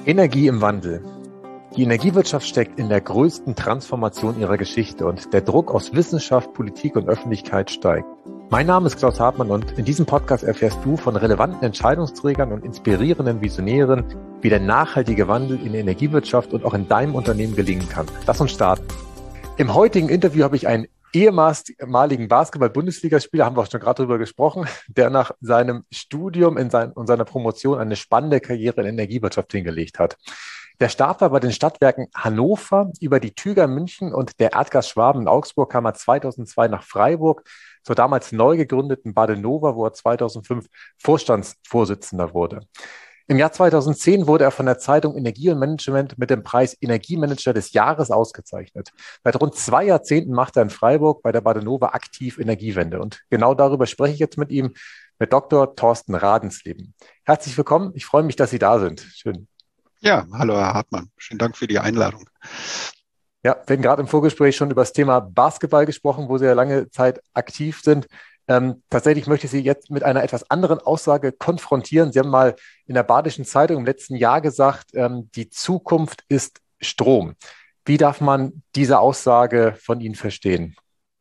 Energie im Wandel. Die Energiewirtschaft steckt in der größten Transformation ihrer Geschichte und der Druck aus Wissenschaft, Politik und Öffentlichkeit steigt. Mein Name ist Klaus Hartmann und in diesem Podcast erfährst du von relevanten Entscheidungsträgern und inspirierenden Visionären, wie der nachhaltige Wandel in der Energiewirtschaft und auch in deinem Unternehmen gelingen kann. Lass uns starten. Im heutigen Interview habe ich einen ehemaligen Basketball-Bundesligaspieler, haben wir auch schon gerade drüber gesprochen, der nach seinem Studium und seiner Promotion eine spannende Karriere in der Energiewirtschaft hingelegt hat. Der Start war bei den Stadtwerken Hannover, über die Tüger München und der Erdgas Schwaben in Augsburg kam er 2002 nach Freiburg zur damals neu gegründeten Badenova, wo er 2005 Vorstandsvorsitzender wurde. Im Jahr 2010 wurde er von der Zeitung Energie und Management mit dem Preis Energiemanager des Jahres ausgezeichnet. Seit rund 2 Jahrzehnten macht er in Freiburg bei der Badenova aktiv Energiewende. Und genau darüber spreche ich jetzt mit ihm, mit Dr. Thorsten Radensleben. Herzlich willkommen. Ich freue mich, dass Sie da sind. Schön. Ja, hallo Herr Hartmann. Vielen Dank für die Einladung. Ja, wir haben gerade im Vorgespräch schon über das Thema Basketball gesprochen, wo Sie ja lange Zeit aktiv sind. Tatsächlich möchte ich Sie jetzt mit einer etwas anderen Aussage konfrontieren. Sie haben mal in der Badischen Zeitung im letzten Jahr gesagt, die Zukunft ist Strom. Wie darf man diese Aussage von Ihnen verstehen?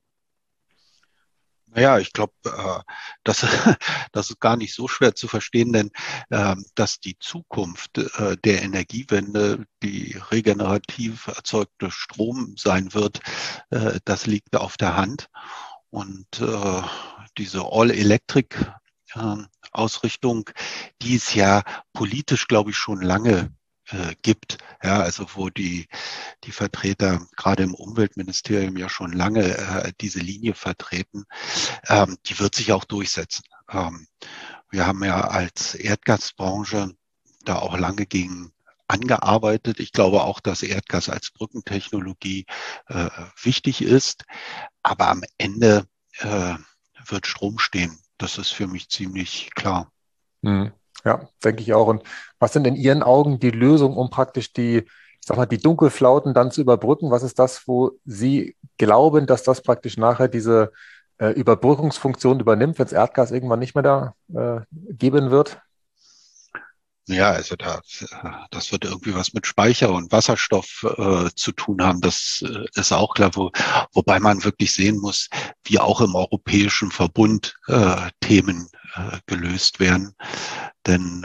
Naja, ich glaube, das ist gar nicht so schwer zu verstehen, denn dass die Zukunft der Energiewende die regenerativ erzeugte Strom sein wird, das liegt auf der Hand. Und diese All-Electric-Ausrichtung, die es ja politisch, glaube ich, schon lange gibt, ja, also wo die Vertreter gerade im Umweltministerium ja schon lange diese Linie vertreten, die wird sich auch durchsetzen. Wir haben ja als Erdgasbranche da auch lange gegen angearbeitet. Ich glaube auch, dass Erdgas als Brückentechnologie wichtig ist, aber am Ende wird Strom stehen. Das ist für mich ziemlich klar. Ja, denke ich auch. Und was sind in Ihren Augen die Lösungen, um praktisch die Dunkelflauten dann zu überbrücken? Was ist das, wo Sie glauben, dass das praktisch nachher diese Überbrückungsfunktion übernimmt, wenn es Erdgas irgendwann nicht mehr da geben wird? Ja, also das wird irgendwie was mit Speicher und Wasserstoff zu tun haben. Das ist auch klar, wobei man wirklich sehen muss, wie auch im Europäischen Verbund Themen gelöst werden. Denn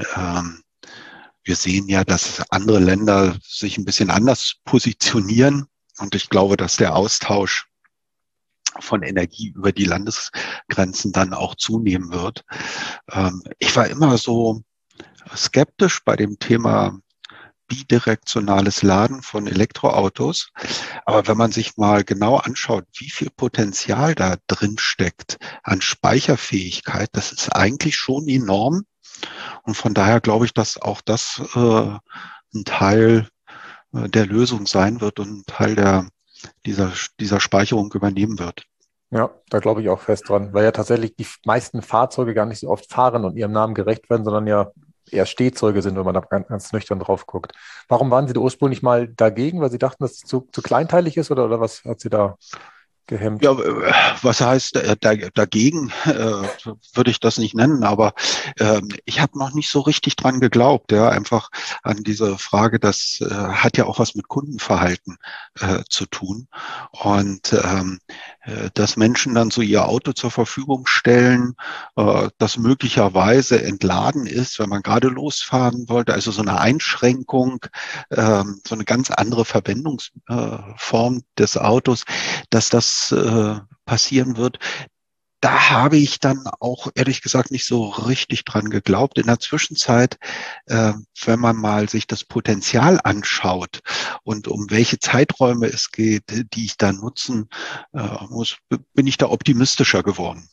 wir sehen ja, dass andere Länder sich ein bisschen anders positionieren. Und ich glaube, dass der Austausch von Energie über die Landesgrenzen dann auch zunehmen wird. Ich war immer so skeptisch bei dem Thema bidirektionales Laden von Elektroautos. Aber wenn man sich mal genau anschaut, wie viel Potenzial da drin steckt an Speicherfähigkeit, das ist eigentlich schon enorm. Und von daher glaube ich, dass auch das ein Teil der Lösung sein wird und ein Teil dieser Speicherung übernehmen wird. Ja, da glaube ich auch fest dran, weil ja tatsächlich die meisten Fahrzeuge gar nicht so oft fahren und ihrem Namen gerecht werden, sondern ja eher Stehzeuge sind, wenn man da ganz nüchtern drauf guckt. Warum waren Sie da ursprünglich mal dagegen? Weil Sie dachten, dass es zu kleinteilig ist oder was hat Sie da gehemmt? Ja, was heißt dagegen, würde ich das nicht nennen, aber ich habe noch nicht so richtig dran geglaubt, ja, einfach an diese Frage, das hat ja auch was mit Kundenverhalten zu tun und dass Menschen dann so ihr Auto zur Verfügung stellen, das möglicherweise entladen ist, wenn man gerade losfahren wollte, also so eine Einschränkung, so eine ganz andere Verwendungsform des Autos, dass das passieren wird. Da habe ich dann auch ehrlich gesagt nicht so richtig dran geglaubt. In der Zwischenzeit, wenn man mal sich das Potenzial anschaut und um welche Zeiträume es geht, die ich da nutzen muss, bin ich da optimistischer geworden.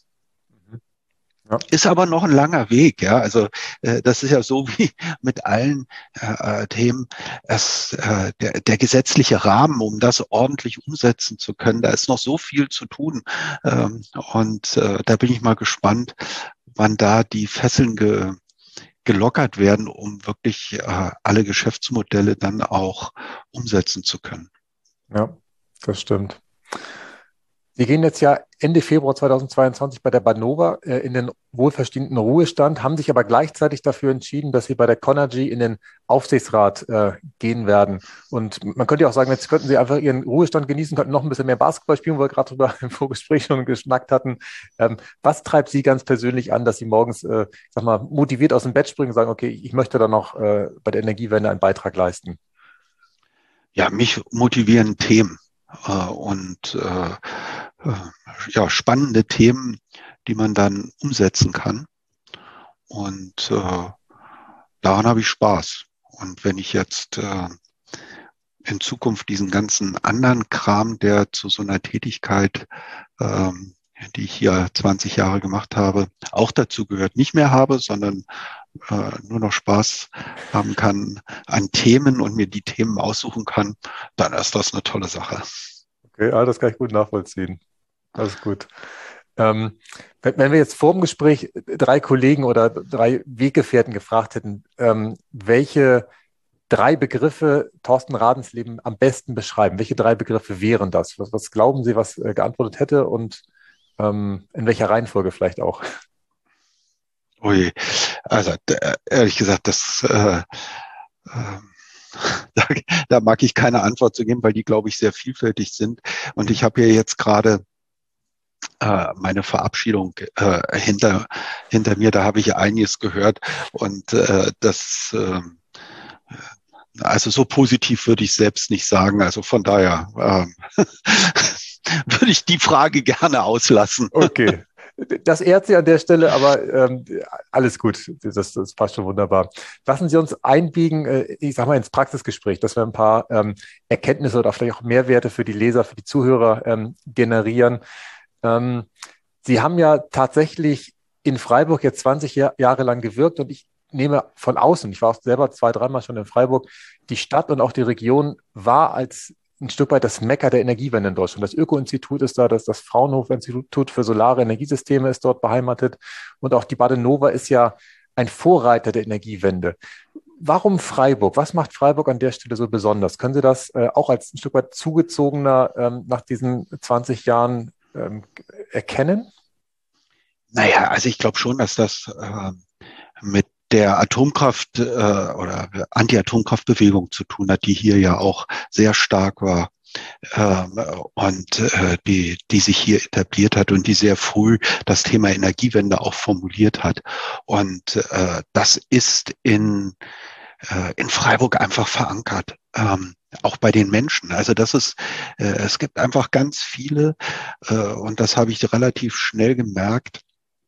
Ja. Ist aber noch ein langer Weg, ja. Also das ist ja so wie mit allen Themen, der gesetzliche Rahmen, um das ordentlich umsetzen zu können, da ist noch so viel zu tun. Und da bin ich mal gespannt, wann da die Fesseln gelockert werden, um wirklich alle Geschäftsmodelle dann auch umsetzen zu können. Ja, das stimmt. Sie gehen jetzt ja Ende Februar 2022 bei der Banova in den wohlverdienten Ruhestand, haben sich aber gleichzeitig dafür entschieden, dass Sie bei der Conergy in den Aufsichtsrat gehen werden. Und man könnte ja auch sagen, jetzt könnten Sie einfach Ihren Ruhestand genießen, könnten noch ein bisschen mehr Basketball spielen, wo wir gerade drüber im Vorgespräch schon geschnackt hatten. Was treibt Sie ganz persönlich an, dass Sie morgens, sag mal, motiviert aus dem Bett springen und sagen, okay, ich möchte da noch bei der Energiewende einen Beitrag leisten? Ja, mich motivieren Themen und ja, spannende Themen, die man dann umsetzen kann. Und daran habe ich Spaß. Und wenn ich jetzt in Zukunft diesen ganzen anderen Kram, der zu so einer Tätigkeit, die ich hier 20 Jahre gemacht habe, auch dazu gehört, nicht mehr habe, sondern nur noch Spaß haben kann an Themen und mir die Themen aussuchen kann, dann ist das eine tolle Sache. Okay, das kann ich gut nachvollziehen. Das ist gut. Wenn wir jetzt vor dem Gespräch 3 Kollegen oder 3 Weggefährten gefragt hätten, welche 3 Begriffe Thorsten Radensleben am besten beschreiben, welche 3 Begriffe wären das? Was glauben Sie, was geantwortet hätte und in welcher Reihenfolge vielleicht auch? Ui, also ehrlich gesagt, da, da mag ich keine Antwort zu geben, weil die, glaube ich, sehr vielfältig sind. Und ich habe hier jetzt gerade meine Verabschiedung hinter mir, da habe ich einiges gehört und also so positiv würde ich selbst nicht sagen. Also von daher würde ich die Frage gerne auslassen. Okay. Das ehrt Sie an der Stelle, aber alles gut. Das passt schon wunderbar. Lassen Sie uns einbiegen, ich sag mal, ins Praxisgespräch, dass wir ein paar Erkenntnisse oder vielleicht auch Mehrwerte für die Leser, für die Zuhörer generieren. Sie haben ja tatsächlich in Freiburg jetzt 20 Jahre lang gewirkt und ich nehme von außen, ich war auch selber 2, 3 Mal schon in Freiburg, die Stadt und auch die Region war als ein Stück weit das Mekka der Energiewende in Deutschland. Das Öko-Institut ist da, das Fraunhofer-Institut für solare Energiesysteme ist dort beheimatet und auch die Badenova ist ja ein Vorreiter der Energiewende. Warum Freiburg? Was macht Freiburg an der Stelle so besonders? Können Sie das auch als ein Stück weit zugezogener nach diesen 20 Jahren erkennen? Naja, also ich glaube schon, dass das mit der Atomkraft oder Anti-Atomkraftbewegung zu tun hat, die hier ja auch sehr stark war und die sich hier etabliert hat und die sehr früh das Thema Energiewende auch formuliert hat. Und das ist in Freiburg einfach verankert. Auch bei den Menschen. Also das ist, es gibt einfach ganz viele, und das habe ich relativ schnell gemerkt,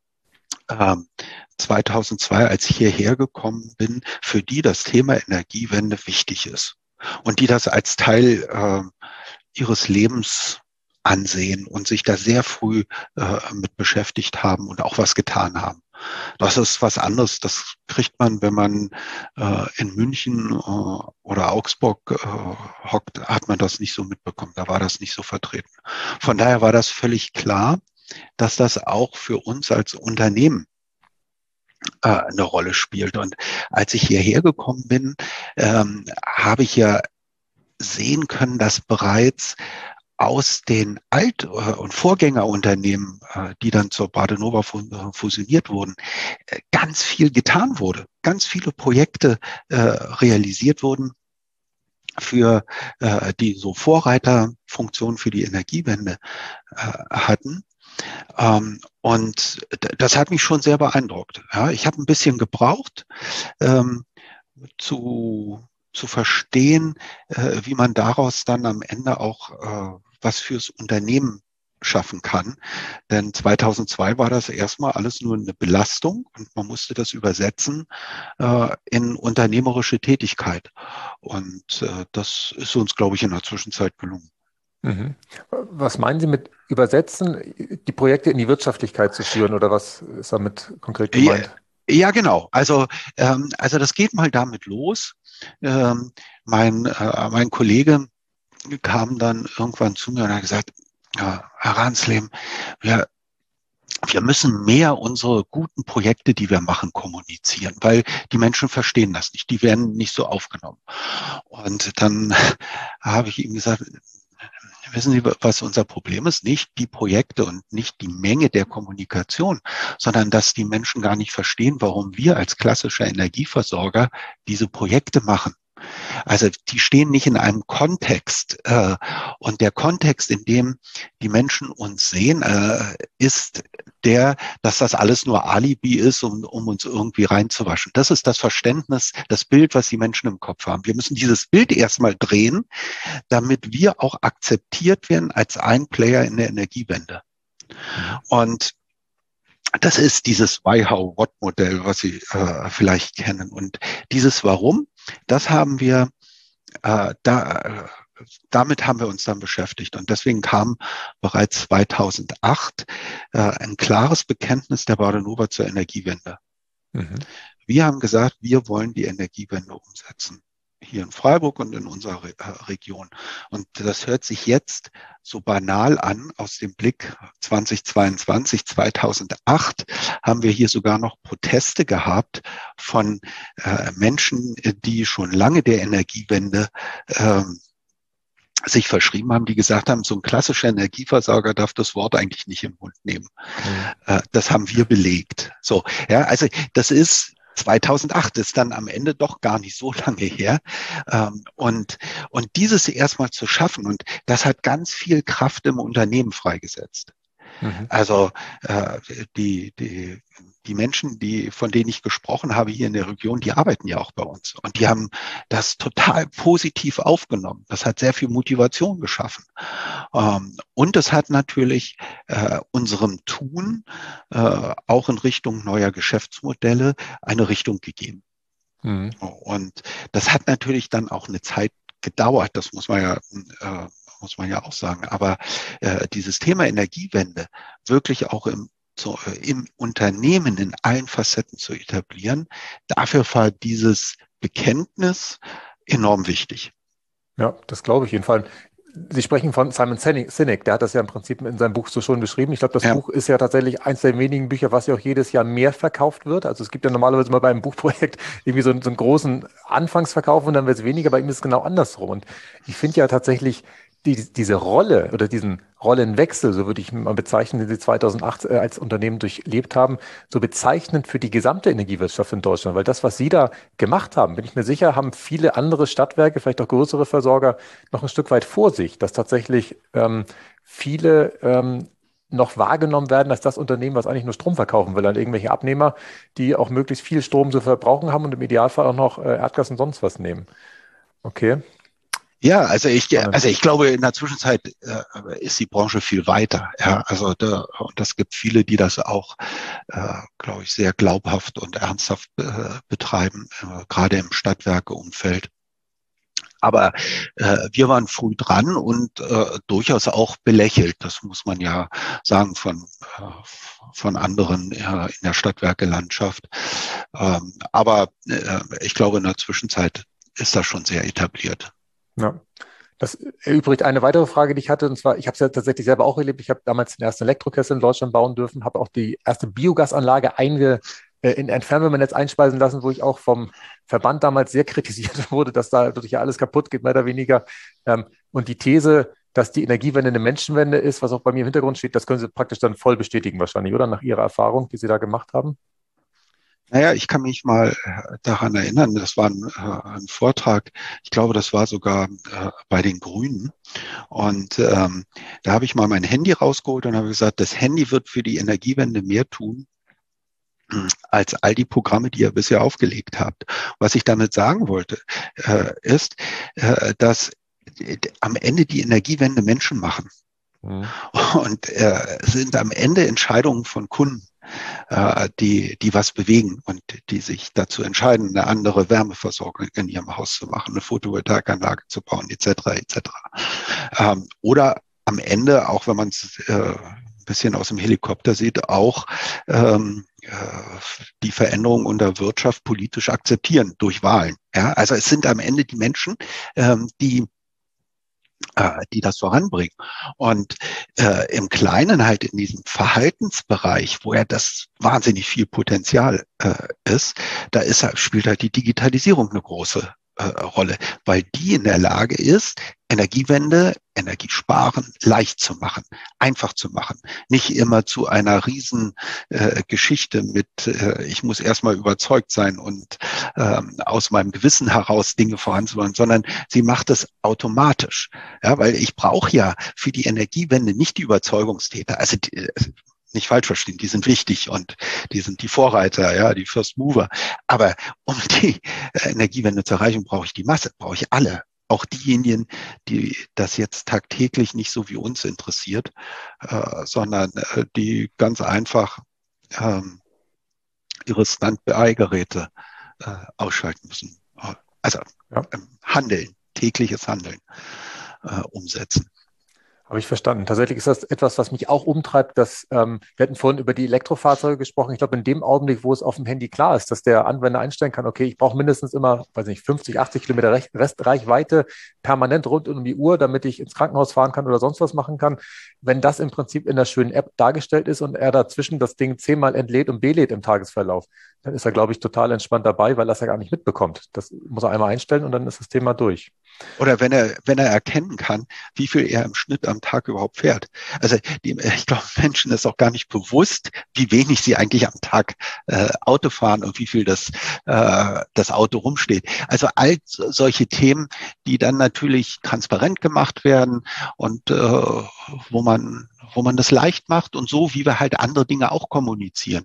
2002, als ich hierher gekommen bin, für die das Thema Energiewende wichtig ist und die das als Teil ihres Lebens ansehen und sich da sehr früh mit beschäftigt haben und auch was getan haben. Das ist was anderes. Das kriegt man, wenn man in München oder Augsburg hockt, hat man das nicht so mitbekommen. Da war das nicht so vertreten. Von daher war das völlig klar, dass das auch für uns als Unternehmen eine Rolle spielt. Und als ich hierher gekommen bin, habe ich ja sehen können, dass bereits aus den Alt- und Vorgängerunternehmen, die dann zur Badenova fusioniert wurden, ganz viel getan wurde. Ganz viele Projekte realisiert wurden für die so Vorreiterfunktion für die Energiewende hatten. Und das hat mich schon sehr beeindruckt. Ja, ich habe ein bisschen gebraucht, zu verstehen, wie man daraus dann am Ende auch was fürs Unternehmen schaffen kann. Denn 2002 war das erstmal alles nur eine Belastung und man musste das übersetzen in unternehmerische Tätigkeit. Und das ist uns, glaube ich, in der Zwischenzeit gelungen. Mhm. Was meinen Sie mit übersetzen, die Projekte in die Wirtschaftlichkeit zu führen oder was ist damit konkret gemeint? Ja, genau. Also das geht mal damit los. Mein Kollege kam dann irgendwann zu mir und hat gesagt, ja, Herr Radensleben, wir müssen mehr unsere guten Projekte, die wir machen, kommunizieren, weil die Menschen verstehen das nicht. Die werden nicht so aufgenommen. Und dann habe ich ihm gesagt, wissen Sie, was unser Problem ist? Nicht die Projekte und nicht die Menge der Kommunikation, sondern dass die Menschen gar nicht verstehen, warum wir als klassischer Energieversorger diese Projekte machen. Also die stehen nicht in einem Kontext. Und der Kontext, in dem die Menschen uns sehen, ist der, dass das alles nur Alibi ist, um uns irgendwie reinzuwaschen. Das ist das Verständnis, das Bild, was die Menschen im Kopf haben. Wir müssen dieses Bild erstmal drehen, damit wir auch akzeptiert werden als ein Player in der Energiewende. Und das ist dieses Why-How-What-Modell, was Sie vielleicht kennen. Und dieses Warum, das haben wir, damit haben wir uns dann beschäftigt. Und deswegen kam bereits 2008 ein klares Bekenntnis der Badenova zur Energiewende. Mhm. Wir haben gesagt, wir wollen die Energiewende umsetzen. Hier in Freiburg und in unserer Region. Und das hört sich jetzt so banal an aus dem Blick 2022, 2008 haben wir hier sogar noch Proteste gehabt von Menschen, die schon lange der Energiewende sich verschrieben haben, die gesagt haben, so ein klassischer Energieversorger darf das Wort eigentlich nicht im Mund nehmen. Mhm. Das haben wir belegt. So, ja, also das ist 2008 ist dann am Ende doch gar nicht so lange her. Und dieses erstmal zu schaffen, und das hat ganz viel Kraft im Unternehmen freigesetzt. Mhm. Also die Menschen, von denen ich gesprochen habe hier in der Region, die arbeiten ja auch bei uns. Und die haben das total positiv aufgenommen. Das hat sehr viel Motivation geschaffen. Und es hat natürlich unserem Tun auch in Richtung neuer Geschäftsmodelle eine Richtung gegeben. Mhm. Und das hat natürlich dann auch eine Zeit gedauert. Das muss man ja auch sagen. Aber dieses Thema Energiewende wirklich auch im Unternehmen in allen Facetten zu etablieren, dafür war dieses Bekenntnis enorm wichtig. Ja, das glaube ich jedenfalls. Sie sprechen von Simon Sinek, der hat das ja im Prinzip in seinem Buch so schon beschrieben. Ich glaube, das Buch ist ja tatsächlich eins der wenigen Bücher, was ja auch jedes Jahr mehr verkauft wird. Also es gibt ja normalerweise mal bei einem Buchprojekt irgendwie so einen großen Anfangsverkauf und dann wird es weniger. Bei ihm ist es genau andersrum. Und ich finde ja tatsächlich diese Rolle oder diesen Rollenwechsel, so würde ich mal bezeichnen, den Sie 2008 als Unternehmen durchlebt haben, so bezeichnend für die gesamte Energiewirtschaft in Deutschland. Weil das, was Sie da gemacht haben, bin ich mir sicher, haben viele andere Stadtwerke, vielleicht auch größere Versorger, noch ein Stück weit vor sich, dass tatsächlich viele noch wahrgenommen werden als das Unternehmen, was eigentlich nur Strom verkaufen will an irgendwelche Abnehmer, die auch möglichst viel Strom zu verbrauchen haben und im Idealfall auch noch Erdgas und sonst was nehmen. Okay. Ja, also ich glaube, in der Zwischenzeit ist die Branche viel weiter. Ja, also und es gibt viele, die das auch, glaube ich, sehr glaubhaft und ernsthaft betreiben, gerade im Stadtwerkeumfeld. Aber wir waren früh dran und durchaus auch belächelt. Das muss man ja sagen von anderen in der Stadtwerkelandschaft. Aber ich glaube, in der Zwischenzeit ist das schon sehr etabliert. Ja, das erübrigt eine weitere Frage, die ich hatte, und zwar, ich habe es ja tatsächlich selber auch erlebt, ich habe damals den ersten Elektrokessel in Deutschland bauen dürfen, habe auch die erste Biogasanlage in ein Fernwärmenetz einspeisen lassen, wo ich auch vom Verband damals sehr kritisiert wurde, dass da wirklich ja alles kaputt geht, mehr oder weniger. Und die These, dass die Energiewende eine Menschenwende ist, was auch bei mir im Hintergrund steht, das können Sie praktisch dann voll bestätigen wahrscheinlich, oder? Nach Ihrer Erfahrung, die Sie da gemacht haben? Naja, ich kann mich mal daran erinnern, das war ein Vortrag, ich glaube, das war sogar bei den Grünen. Und da habe ich mal mein Handy rausgeholt und habe gesagt, das Handy wird für die Energiewende mehr tun als all die Programme, die ihr bisher aufgelegt habt. Was ich damit sagen wollte, ist, dass am Ende die Energiewende Menschen machen. Mhm. Und es sind am Ende Entscheidungen von Kunden, die was bewegen und die sich dazu entscheiden, eine andere Wärmeversorgung in ihrem Haus zu machen, eine Photovoltaikanlage zu bauen, etc. etc. Oder am Ende, auch wenn man es ein bisschen aus dem Helikopter sieht, auch die Veränderung unter Wirtschaft politisch akzeptieren durch Wahlen. Ja? Also es sind am Ende die Menschen, die das voranbringen. Und im Kleinen halt in diesem Verhaltensbereich, wo ja das wahnsinnig viel Potenzial ist, spielt halt die Digitalisierung eine große Rolle, weil die in der Lage ist, Energiewende, Energiesparen leicht zu machen, einfach zu machen. Nicht immer zu einer riesen Geschichte mit, ich muss erstmal überzeugt sein und aus meinem Gewissen heraus Dinge voranzubringen, sondern sie macht es automatisch. Ja, weil ich brauche ja für die Energiewende nicht die Überzeugungstäter. Also nicht falsch verstehen, die sind wichtig und die sind die Vorreiter, ja, die First Mover. Aber um die Energiewende zu erreichen, brauche ich die Masse, brauche ich alle. Auch diejenigen, die das jetzt tagtäglich nicht so wie uns interessiert, sondern die ganz einfach ihre Stand-by-Geräte ausschalten müssen. Also Ja. Handeln, tägliches Handeln umsetzen. Habe ich verstanden. Tatsächlich ist das etwas, was mich auch umtreibt, dass wir hatten vorhin über die Elektrofahrzeuge gesprochen. Ich glaube, in dem Augenblick, wo es auf dem Handy klar ist, dass der Anwender einstellen kann, okay, ich brauche mindestens immer, weiß nicht, 50, 80 Kilometer Restreichweite permanent rund um die Uhr, damit ich ins Krankenhaus fahren kann oder sonst was machen kann. Wenn das im Prinzip in der schönen App dargestellt ist und er dazwischen das Ding 10-mal entlädt und belädt im Tagesverlauf, dann ist er, glaube ich, total entspannt dabei, weil er es ja gar nicht mitbekommt. Das muss er einmal einstellen und dann ist das Thema durch. Oder wenn er erkennen kann, wie viel er im Schnitt am Tag überhaupt fährt. Also ich glaube, Menschen ist auch gar nicht bewusst, wie wenig sie eigentlich am Tag Auto fahren und wie viel das Auto rumsteht. Also all solche Themen, die dann natürlich transparent gemacht werden und wo man das leicht macht und so, wie wir halt andere Dinge auch kommunizieren.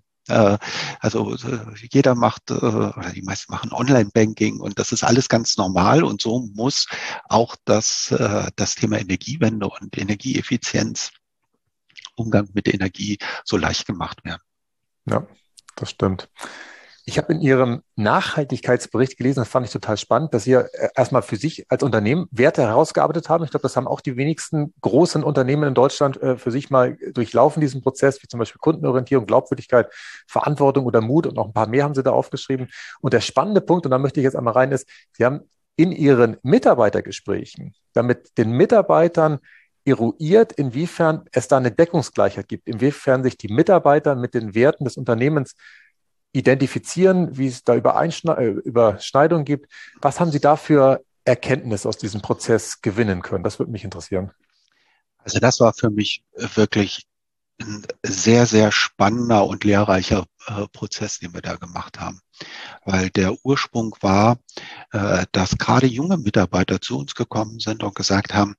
Also jeder macht, oder die meisten machen Online-Banking und das ist alles ganz normal und so muss auch das Thema Energiewende und Energieeffizienz, Umgang mit Energie so leicht gemacht werden. Ja, das stimmt. Ich habe in Ihrem Nachhaltigkeitsbericht gelesen, das fand ich total spannend, dass Sie erstmal für sich als Unternehmen Werte herausgearbeitet haben. Ich glaube, das haben auch die wenigsten großen Unternehmen in Deutschland für sich mal durchlaufen, diesen Prozess, wie zum Beispiel Kundenorientierung, Glaubwürdigkeit, Verantwortung oder Mut und noch ein paar mehr haben Sie da aufgeschrieben. Und der spannende Punkt, und da möchte ich jetzt einmal rein, ist, Sie haben in Ihren Mitarbeitergesprächen, damit den Mitarbeitern eruiert, inwiefern es da eine Deckungsgleichheit gibt, inwiefern sich die Mitarbeiter mit den Werten des Unternehmens identifizieren, wie es da Überschneidungen gibt. Was haben Sie da für Erkenntnisse aus diesem Prozess gewinnen können? Das würde mich interessieren. Also das war für mich wirklich ein sehr, sehr spannender und lehrreicher Prozess, den wir da gemacht haben. Weil der Ursprung war, dass gerade junge Mitarbeiter zu uns gekommen sind und gesagt haben,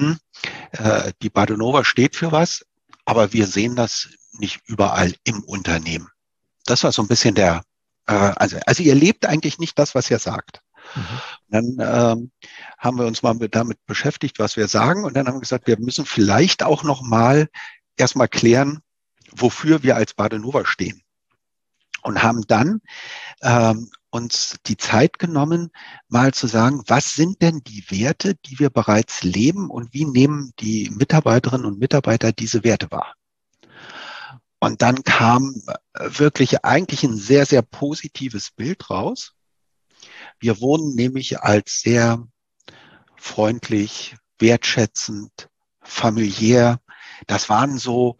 die Badenova steht für was, aber wir sehen das nicht überall im Unternehmen. Das war so ein bisschen also ihr lebt eigentlich nicht das, was ihr sagt. Mhm. Dann haben wir uns mal damit beschäftigt, was wir sagen, und dann haben wir gesagt, wir müssen vielleicht auch noch mal erstmal klären, wofür wir als Badenova stehen. Und haben dann uns die Zeit genommen, mal zu sagen, was sind denn die Werte, die wir bereits leben und wie nehmen die Mitarbeiterinnen und Mitarbeiter diese Werte wahr? Und dann kam wirklich eigentlich ein sehr, sehr positives Bild raus. Wir wurden nämlich als sehr freundlich, wertschätzend, familiär. Das waren so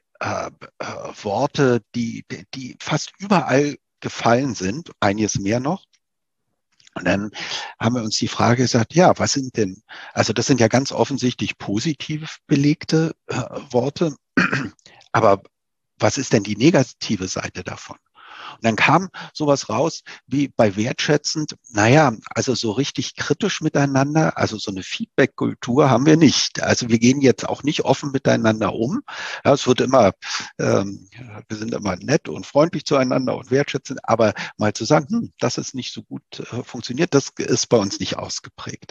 Worte, die fast überall gefallen sind, einiges mehr noch. Und dann haben wir uns die Frage gesagt, ja, was sind denn, also das sind ja ganz offensichtlich positiv belegte Worte, aber was ist denn die negative Seite davon? Und dann kam sowas raus wie bei wertschätzend, naja, also so richtig kritisch miteinander, also so eine Feedback-Kultur haben wir nicht. Also wir gehen jetzt auch nicht offen miteinander um. Ja, es wird immer, wir sind immer nett und freundlich zueinander und wertschätzend, aber mal zu sagen, das ist nicht so gut funktioniert, das ist bei uns nicht ausgeprägt.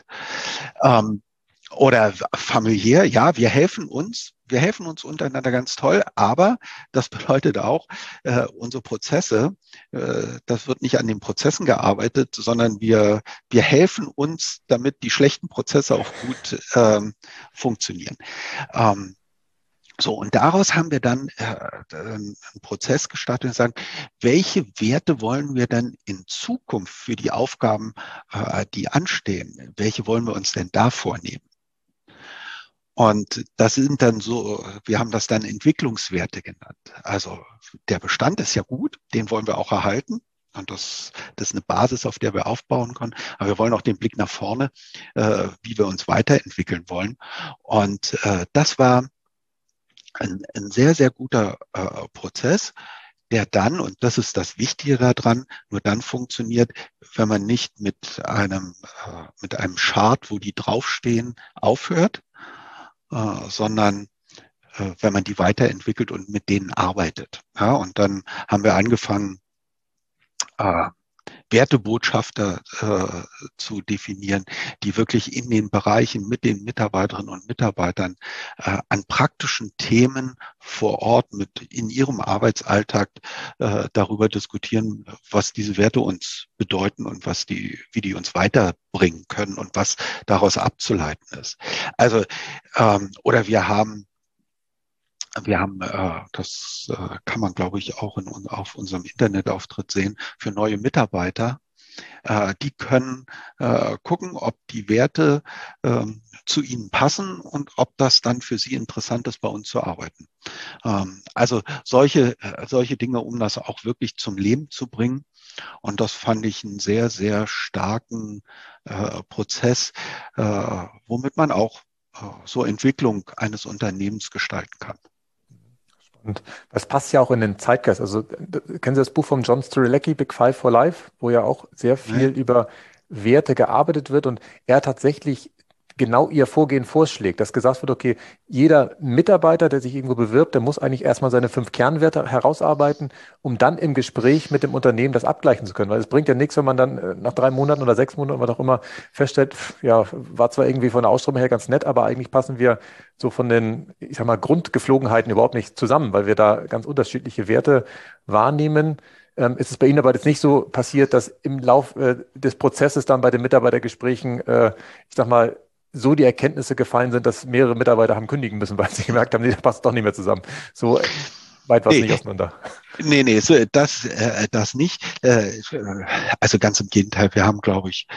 Oder familiär, ja, wir helfen uns untereinander ganz toll, aber das bedeutet auch, unsere Prozesse, das wird nicht an den Prozessen gearbeitet, sondern wir helfen uns, damit die schlechten Prozesse auch gut funktionieren. So, und daraus haben wir dann einen Prozess gestartet und sagen, welche Werte wollen wir denn in Zukunft für die Aufgaben, die anstehen, welche wollen wir uns denn da vornehmen? Und das sind dann so, wir haben das dann Entwicklungswerte genannt. Also der Bestand ist ja gut, den wollen wir auch erhalten. Und das ist eine Basis, auf der wir aufbauen können. Aber wir wollen auch den Blick nach vorne, wie wir uns weiterentwickeln wollen. Und das war ein sehr, sehr guter Prozess, der dann, und das ist das Wichtige daran, nur dann funktioniert, wenn man nicht mit einem Chart, wo die draufstehen, aufhört, sondern wenn man die weiterentwickelt und mit denen arbeitet. Ja, und dann haben wir angefangen, Wertebotschafter zu definieren, die wirklich in den Bereichen mit den Mitarbeiterinnen und Mitarbeitern an praktischen Themen vor Ort in ihrem Arbeitsalltag darüber diskutieren, was diese Werte uns bedeuten und wie die uns weiterbringen können und was daraus abzuleiten ist. Also oder wir haben, das kann man, glaube ich, auch auf unserem Internetauftritt sehen, für neue Mitarbeiter. Die können gucken, ob die Werte zu ihnen passen und ob das dann für sie interessant ist, bei uns zu arbeiten. Also solche Dinge, um das auch wirklich zum Leben zu bringen. Und das fand ich einen sehr, sehr starken Prozess, womit man auch so Entwicklung eines Unternehmens gestalten kann. Und das passt ja auch in den Zeitgeist. Also kennen Sie das Buch von John Strilecki, Big Five for Life, wo ja auch sehr viel über Werte gearbeitet wird und er tatsächlich genau ihr Vorgehen vorschlägt, dass gesagt wird, okay, jeder Mitarbeiter, der sich irgendwo bewirbt, der muss eigentlich erstmal seine 5 Kernwerte herausarbeiten, um dann im Gespräch mit dem Unternehmen das abgleichen zu können. Weil es bringt ja nichts, wenn man dann nach 3 Monaten oder 6 Monaten, was auch immer, feststellt, ja, war zwar irgendwie von der Ausstrahlung her ganz nett, aber eigentlich passen wir so von den, ich sag mal, Grundgeflogenheiten überhaupt nicht zusammen, weil wir da ganz unterschiedliche Werte wahrnehmen. Ist es bei Ihnen aber jetzt nicht so passiert, dass im Lauf des Prozesses dann bei den Mitarbeitergesprächen, ich sag mal, so die Erkenntnisse gefallen sind, dass mehrere Mitarbeiter haben kündigen müssen, weil sie gemerkt haben, nee, das passt doch nicht mehr zusammen. So weit war es nicht auseinander. Nee, so, das nicht. Also ganz im Gegenteil, wir haben, glaube ich,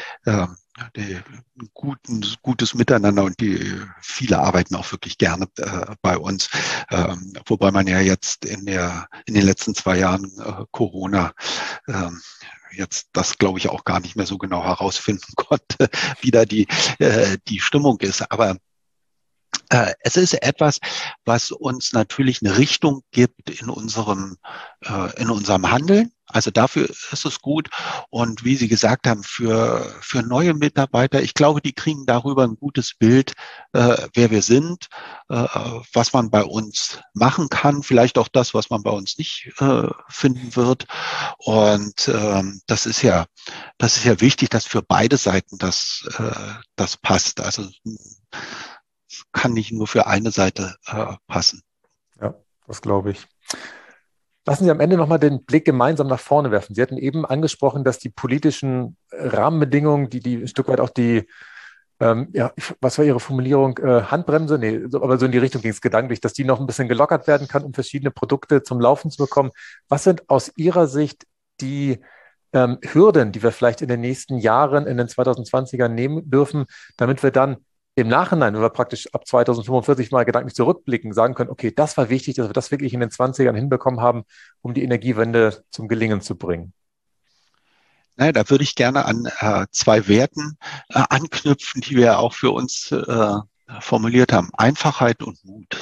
gutes Miteinander und viele arbeiten auch wirklich gerne bei uns. Wobei man ja jetzt in den letzten 2 Jahren Corona jetzt das, glaube ich, auch gar nicht mehr so genau herausfinden konnte, wie da die Stimmung ist. Aber es ist etwas, was uns natürlich eine Richtung gibt in unserem Handeln. Also dafür ist es gut. Und wie Sie gesagt haben, für neue Mitarbeiter, ich glaube, die kriegen darüber ein gutes Bild, wer wir sind, was man bei uns machen kann, vielleicht auch das, was man bei uns nicht finden wird. Und das ist ja wichtig, dass für beide Seiten das passt. Also kann nicht nur für eine Seite passen. Ja, das glaube ich. Lassen Sie am Ende nochmal den Blick gemeinsam nach vorne werfen. Sie hatten eben angesprochen, dass die politischen Rahmenbedingungen, die ein Stück weit auch was war Ihre Formulierung? Handbremse? Nee, aber so in die Richtung ging es gedanklich, dass die noch ein bisschen gelockert werden kann, um verschiedene Produkte zum Laufen zu bekommen. Was sind aus Ihrer Sicht die Hürden, die wir vielleicht in den nächsten Jahren, in den 2020ern nehmen dürfen, damit wir dann im Nachhinein, wenn wir praktisch ab 2045 mal gedanklich zurückblicken, sagen können, okay, das war wichtig, dass wir das wirklich in den 20ern hinbekommen haben, um die Energiewende zum Gelingen zu bringen? Naja, da würde ich gerne an 2 Werten anknüpfen, die wir auch für uns formuliert haben. Einfachheit und Mut.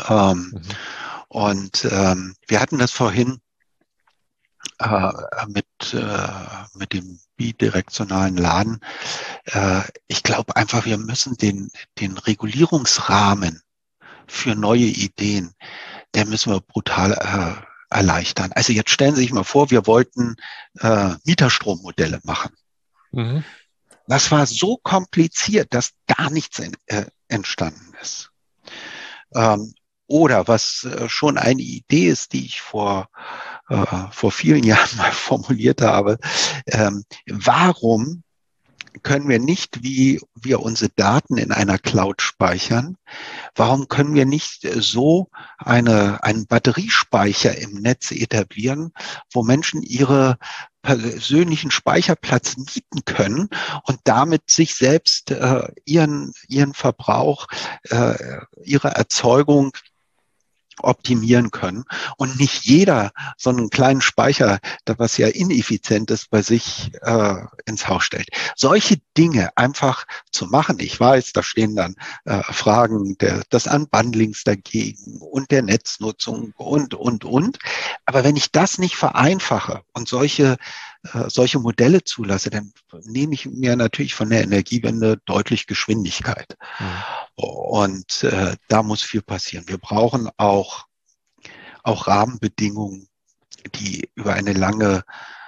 Und wir hatten das vorhin mit dem bidirektionalen Laden. Ich glaube einfach, wir müssen den Regulierungsrahmen für neue Ideen, der müssen wir brutal erleichtern. Also jetzt stellen Sie sich mal vor, wir wollten Mieterstrommodelle machen. Mhm. Das war so kompliziert, dass gar nichts entstanden ist. Oder was schon eine Idee ist, die ich vor vielen Jahren mal formuliert habe. Warum können wir nicht, wie wir unsere Daten in einer Cloud speichern, warum können wir nicht so einen Batteriespeicher im Netz etablieren, wo Menschen ihre persönlichen Speicherplatz mieten können und damit sich selbst ihren Verbrauch, ihre Erzeugung optimieren können und nicht jeder so einen kleinen Speicher, was ja ineffizient ist, bei sich ins Haus stellt. Solche Dinge einfach zu machen. Ich weiß, da stehen dann Fragen des Unbundlings dagegen und der Netznutzung und. Aber wenn ich das nicht vereinfache und solche Modelle zulasse, dann nehme ich mir natürlich von der Energiewende deutlich Geschwindigkeit. Mhm. Und da muss viel passieren. Wir brauchen auch Rahmenbedingungen, die über eine lange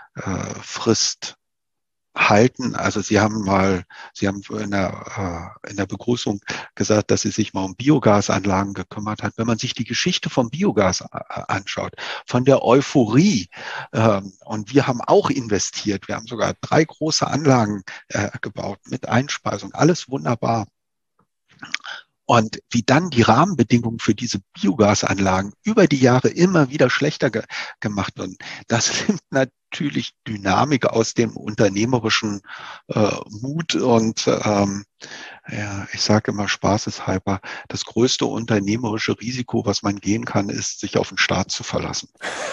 Frist halten. Also Sie haben in der Begrüßung gesagt, dass Sie sich mal um Biogasanlagen gekümmert hat. Wenn man sich die Geschichte vom Biogas anschaut, von der Euphorie, und wir haben auch investiert. Wir haben sogar 3 große Anlagen gebaut mit Einspeisung. Alles wunderbar. Und wie dann die Rahmenbedingungen für diese Biogasanlagen über die Jahre immer wieder schlechter gemacht werden, das nimmt natürlich Dynamik aus dem unternehmerischen Mut. Und ich sage immer spaßeshalber, das größte unternehmerische Risiko, was man gehen kann, ist, sich auf den Staat zu verlassen.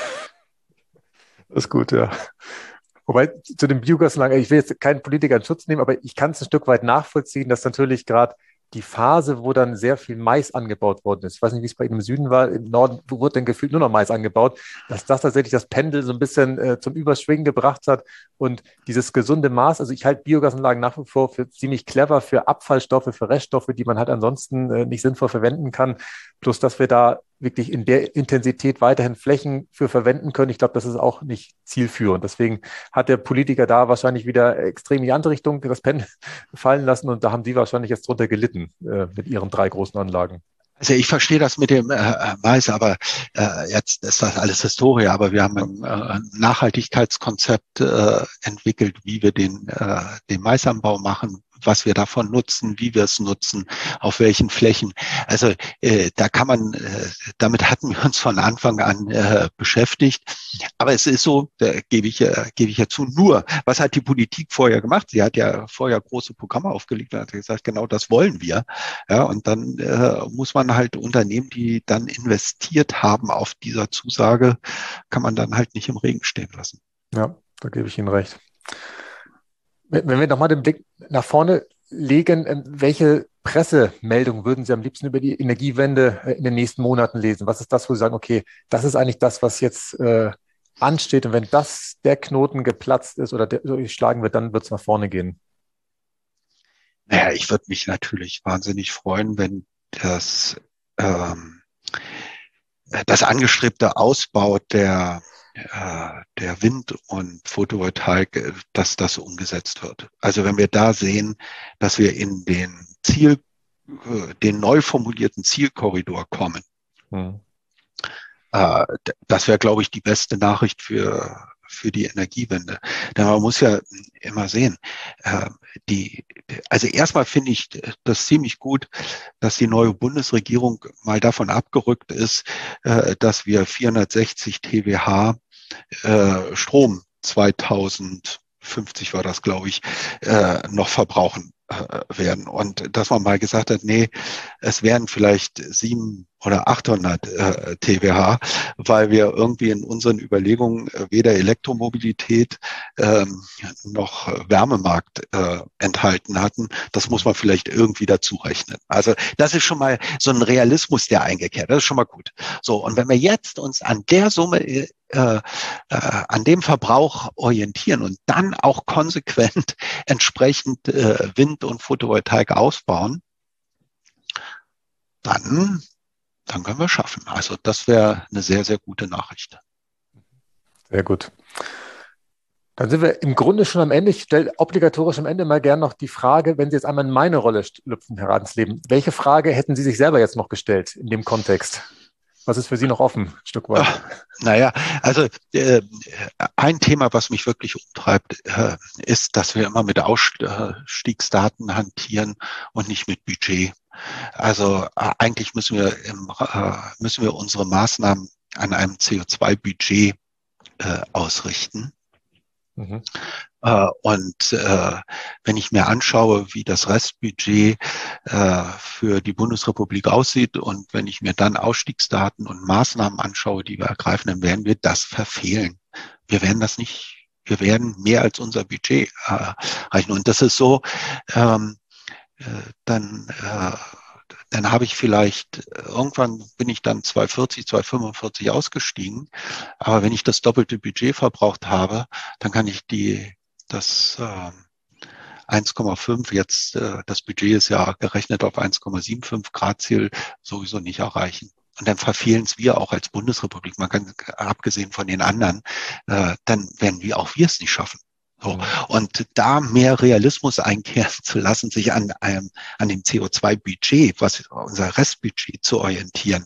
Das ist gut, ja. Wobei zu den Biogasanlagen, ich will jetzt keinen Politiker in Schutz nehmen, aber ich kann es ein Stück weit nachvollziehen, dass natürlich gerade die Phase, wo dann sehr viel Mais angebaut worden ist. Ich weiß nicht, wie es bei Ihnen im Süden war. Im Norden wurde dann gefühlt nur noch Mais angebaut, dass das tatsächlich das Pendel so ein bisschen zum Überschwingen gebracht hat. Und dieses gesunde Maß, also ich halte Biogasanlagen nach wie vor für ziemlich clever, für Abfallstoffe, für Reststoffe, die man halt ansonsten nicht sinnvoll verwenden kann. Plus, dass wir da wirklich in der Intensität weiterhin Flächen für verwenden können. Ich glaube, das ist auch nicht zielführend. Deswegen hat der Politiker da wahrscheinlich wieder extrem in die andere Richtung das Pen fallen lassen und da haben Sie wahrscheinlich jetzt drunter gelitten mit Ihren 3 großen Anlagen. Also ich verstehe das mit dem Mais, aber jetzt ist das alles Historie. Aber wir haben ein Nachhaltigkeitskonzept entwickelt, wie wir den Maisanbau machen, was wir davon nutzen, wie wir es nutzen, auf welchen Flächen. Also da kann man, damit hatten wir uns von Anfang an beschäftigt. Aber es ist so, da gebe ich ja zu, nur, was hat die Politik vorher gemacht? Sie hat ja vorher große Programme aufgelegt und hat gesagt, genau das wollen wir. Ja, und dann muss man halt Unternehmen, die dann investiert haben auf dieser Zusage, kann man dann halt nicht im Regen stehen lassen. Ja, da gebe ich Ihnen recht. Wenn wir nochmal den Blick nach vorne legen, welche Pressemeldung würden Sie am liebsten über die Energiewende in den nächsten Monaten lesen? Was ist das, wo Sie sagen, okay, das ist eigentlich das, was jetzt ansteht und wenn das der Knoten geplatzt ist oder durchschlagen wird, dann wird es nach vorne gehen? Naja, ich würde mich natürlich wahnsinnig freuen, wenn das angestrebte Ausbau der Wind- und Photovoltaik, dass das umgesetzt wird. Also wenn wir da sehen, dass wir in den neu formulierten Zielkorridor kommen, das wäre, glaube ich, die beste Nachricht für die Energiewende. Denn man muss ja immer sehen, also erstmal finde ich das ziemlich gut, dass die neue Bundesregierung mal davon abgerückt ist, dass wir 460 TWh Strom 2050 war das, glaube ich, noch verbrauchen werden. Und dass man mal gesagt hat, nee, es wären vielleicht 700 oder 800 TWh, weil wir irgendwie in unseren Überlegungen weder Elektromobilität noch Wärmemarkt enthalten hatten. Das muss man vielleicht irgendwie dazu rechnen. Also das ist schon mal so ein Realismus, der eingekehrt. Das ist schon mal gut. So, und wenn wir jetzt uns an der Summe an dem Verbrauch orientieren und dann auch konsequent entsprechend Wind- und Photovoltaik ausbauen, dann können wir schaffen. Also das wäre eine sehr, sehr gute Nachricht. Sehr gut. Dann sind wir im Grunde schon am Ende. Ich stelle obligatorisch am Ende mal gerne noch die Frage, wenn Sie jetzt einmal in meine Rolle schlüpfen, Herr Radensleben, welche Frage hätten Sie sich selber jetzt noch gestellt in dem Kontext? Was ist für Sie noch offen, ein Stück weit? Naja, also ein Thema, was mich wirklich umtreibt, ist, dass wir immer mit Ausstiegsdaten hantieren und nicht mit Budget. Also eigentlich müssen wir unsere Maßnahmen an einem CO2-Budget ausrichten. Mhm. Wenn ich mir anschaue, wie das Restbudget für die Bundesrepublik aussieht und wenn ich mir dann Ausstiegsdaten und Maßnahmen anschaue, die wir ergreifen, dann werden wir das verfehlen. Wir werden mehr als unser Budget erreichen. Und das ist so, dann habe ich vielleicht, irgendwann bin ich dann 240, 245 ausgestiegen. Aber wenn ich das doppelte Budget verbraucht habe, dann kann ich das 1,5 jetzt, das Budget ist ja gerechnet auf 1,75 Grad Ziel, sowieso nicht erreichen. Und dann verfehlen es wir auch als Bundesrepublik, man kann, abgesehen von den anderen, dann werden auch wir es nicht schaffen. So. Und da mehr Realismus einkehren zu lassen, sich an dem CO2-Budget, was unser Restbudget zu orientieren,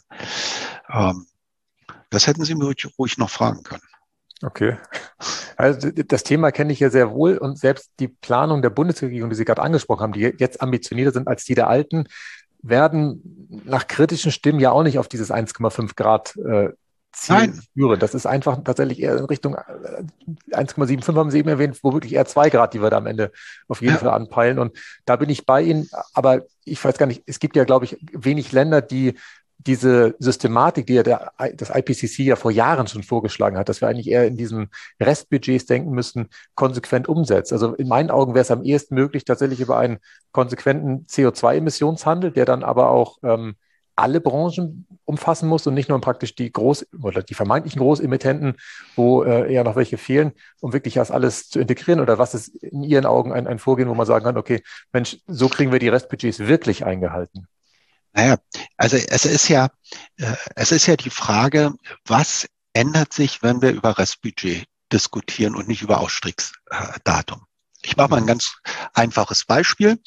das hätten Sie mir ruhig noch fragen können. Okay. Also das Thema kenne ich ja sehr wohl und selbst die Planung der Bundesregierung, die Sie gerade angesprochen haben, die jetzt ambitionierter sind als die der alten, werden nach kritischen Stimmen ja auch nicht auf dieses 1,5 Grad Ziel führen. Das ist einfach tatsächlich eher in Richtung 1,75 haben Sie eben erwähnt, womöglich eher 2 Grad, die wir da am Ende auf jeden Fall anpeilen. Und da bin ich bei Ihnen, aber ich weiß gar nicht, es gibt ja, glaube ich, wenig Länder, die diese Systematik, die ja das IPCC ja vor Jahren schon vorgeschlagen hat, dass wir eigentlich eher in diesen Restbudgets denken müssen, konsequent umsetzt. Also in meinen Augen wäre es am ehesten möglich, tatsächlich über einen konsequenten CO2-Emissionshandel, der dann aber auch alle Branchen umfassen muss und nicht nur praktisch die vermeintlichen Großemittenten, wo eher noch welche fehlen, um wirklich das alles zu integrieren? Oder was ist in Ihren Augen ein Vorgehen, wo man sagen kann, okay, Mensch, so kriegen wir die Restbudgets wirklich eingehalten? Naja, also es ist ja die Frage, was ändert sich, wenn wir über Restbudget diskutieren und nicht über Ausstiegsdatum? Ich mache mal ein ganz einfaches Beispiel.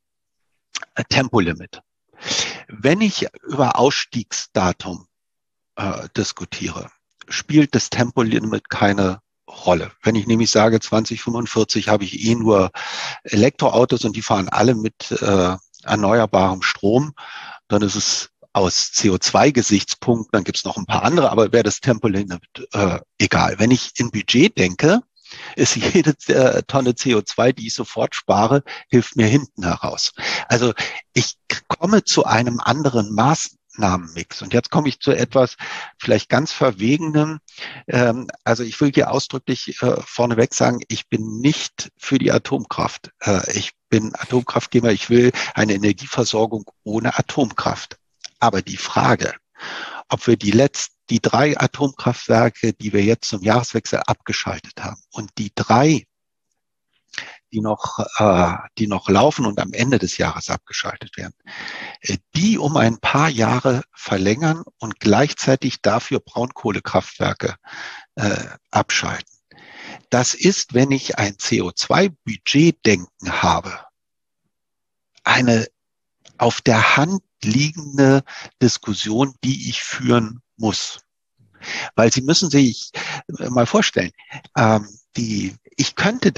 Tempolimit. Wenn ich über Ausstiegsdatum diskutiere, spielt das Tempolimit keine Rolle. Wenn ich nämlich sage, 2045 habe ich nur Elektroautos und die fahren alle mit erneuerbarem Strom, dann ist es aus CO2-Gesichtspunkten, dann gibt es noch ein paar andere, aber wäre das Tempolimit egal. Wenn ich in Budget denke, ist jede Tonne CO2, die ich sofort spare, hilft mir hinten heraus. Also ich komme zu einem anderen Maßnahmenmix. Und jetzt komme ich zu etwas vielleicht ganz Verwegenem. Also ich will hier ausdrücklich vorneweg sagen, ich bin nicht für die Atomkraft. Ich bin Atomkraftgeber. Ich will eine Energieversorgung ohne Atomkraft. Aber die Frage, ob wir die 3 Atomkraftwerke, die wir jetzt zum Jahreswechsel abgeschaltet haben und die 3, die noch laufen und am Ende des Jahres abgeschaltet werden, die um ein paar Jahre verlängern und gleichzeitig dafür Braunkohlekraftwerke abschalten. Das ist, wenn ich ein CO2-Budgetdenken habe, eine auf der Hand liegende Diskussion, die ich führen muss. Weil Sie müssen sich mal vorstellen, ich könnte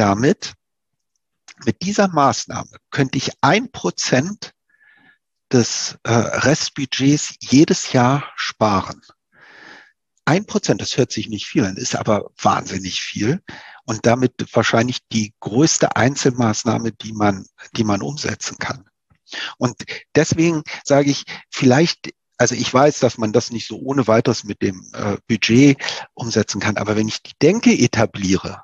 mit dieser Maßnahme könnte ich 1% des Restbudgets jedes Jahr sparen. 1%, das hört sich nicht viel an, ist aber wahnsinnig viel und damit wahrscheinlich die größte Einzelmaßnahme, die man umsetzen kann. Und deswegen sage ich, also ich weiß, dass man das nicht so ohne weiteres mit dem Budget umsetzen kann, aber wenn ich die Denke etabliere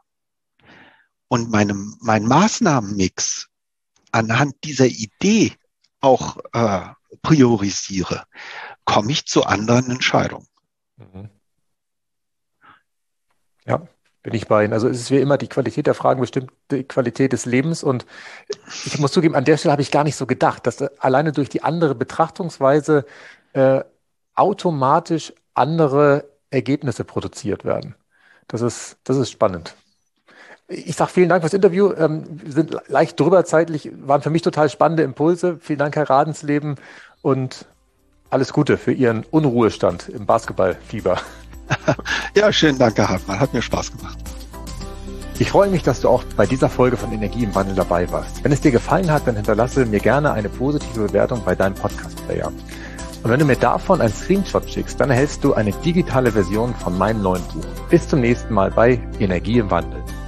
und meinen Maßnahmenmix anhand dieser Idee auch priorisiere, komme ich zu anderen Entscheidungen. Ja, bin ich bei Ihnen. Also es ist wie immer, die Qualität der Fragen bestimmt die Qualität des Lebens. Und ich muss zugeben, an der Stelle habe ich gar nicht so gedacht, dass alleine durch die andere Betrachtungsweise automatisch andere Ergebnisse produziert werden. Das ist spannend. Ich sage vielen Dank fürs Interview. Wir sind leicht drüber zeitlich, waren für mich total spannende Impulse. Vielen Dank, Herr Radensleben, und alles Gute für Ihren Unruhestand im Basketballfieber. Ja, schönen Dank, Herr Hartmann. Hat mir Spaß gemacht. Ich freue mich, dass du auch bei dieser Folge von Energie im Wandel dabei warst. Wenn es dir gefallen hat, dann hinterlasse mir gerne eine positive Bewertung bei deinem Podcast-Player. Und wenn du mir davon einen Screenshot schickst, dann erhältst du eine digitale Version von meinem neuen Buch. Bis zum nächsten Mal bei Energie im Wandel.